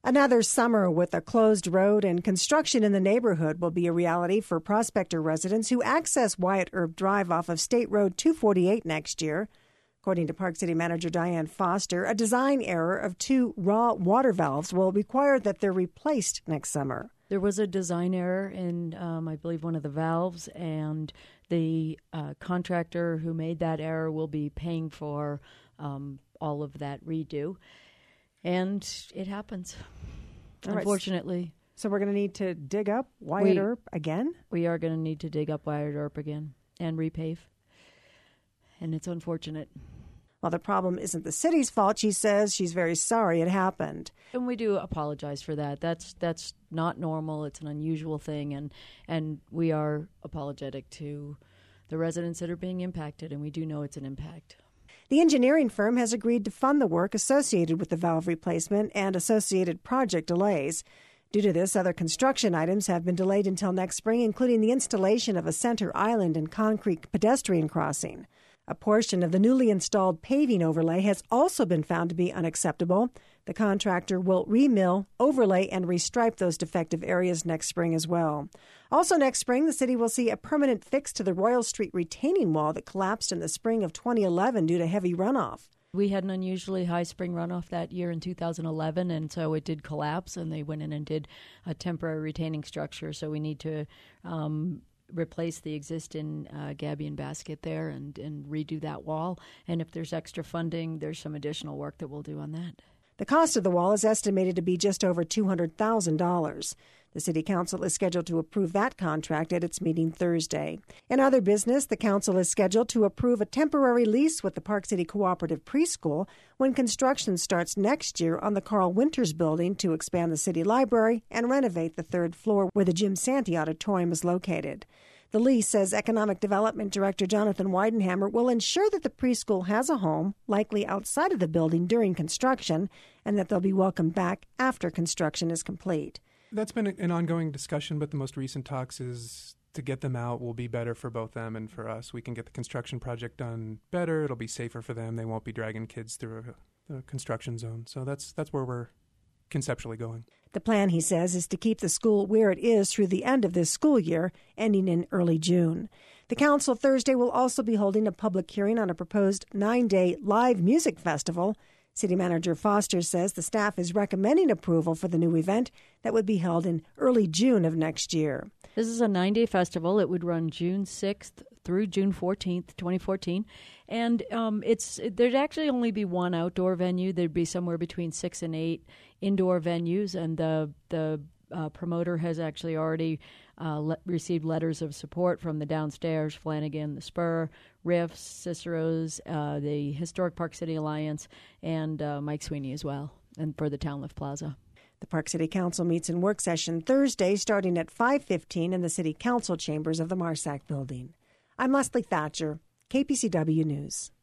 Another summer with a closed road and construction in the neighborhood will be a reality for Prospector residents who access Wyatt Earp Drive off of State Road 248 next year. According to Park City Manager Diane Foster, a design error of 2 raw water valves will require that they're replaced next summer. There was a design error in, I believe, one of the valves, and the contractor who made that error will be paying for all of that redo. And it happens, unfortunately. So we're going to need to dig up Wyatt Earp again? We are going to need to dig up Wyatt Earp again and repave. And it's unfortunate. Well, the problem isn't the city's fault. She says she's very sorry it happened. And we do apologize for that. That's not normal. It's an unusual thing. And we are apologetic to the residents that are being impacted, and we do know it's an impact. The engineering firm has agreed to fund the work associated with the valve replacement and associated project delays. Due to this, other construction items have been delayed until next spring, including the installation of a center island and concrete pedestrian crossing. A portion of the newly installed paving overlay has also been found to be unacceptable. The contractor will remill, overlay, and restripe those defective areas next spring as well. Also next spring, the city will see a permanent fix to the Royal Street retaining wall that collapsed in the spring of 2011 due to heavy runoff. We had an unusually high spring runoff that year in 2011, and so it did collapse, and they went in and did a temporary retaining structure. So we need to replace the existing gabion basket there and redo that wall. And if there's extra funding, there's some additional work that we'll do on that. The cost of the wall is estimated to be just over $200,000. The City Council is scheduled to approve that contract at its meeting Thursday. In other business, the Council is scheduled to approve a temporary lease with the Park City Cooperative Preschool when construction starts next year on the Carl Winters building to expand the City Library and renovate the third floor where the Jim Santee Auditorium is located. The lease, says Economic Development Director Jonathan Weidenhammer, will ensure that the preschool has a home, likely outside of the building during construction, and that they'll be welcomed back after construction is complete. That's been an ongoing discussion, but the most recent talks is to get them out will be better for both them and for us. We can get the construction project done better. It'll be safer for them. They won't be dragging kids through a construction zone. So that's where we're conceptually going. The plan, he says, is to keep the school where it is through the end of this school year, ending in early June. The council Thursday will also be holding a public hearing on a proposed 9-day live music festival. City Manager Foster says the staff is recommending approval for the new event that would be held in early June of next year. This is a 9-day festival. It would run June 6th through June 14th, 2014. And there'd actually only be one outdoor venue. There'd be somewhere between 6 and 8 indoor venues, and the promoter has actually already received letters of support from the Downstairs, Flanagan, the Spur, Riffs, Cicero's, the Historic Park City Alliance, and Mike Sweeney as well, and for the Townlift Plaza. The Park City Council meets in work session Thursday starting at 5:15 in the City Council chambers of the Marsack Building. I'm Leslie Thatcher, KPCW News.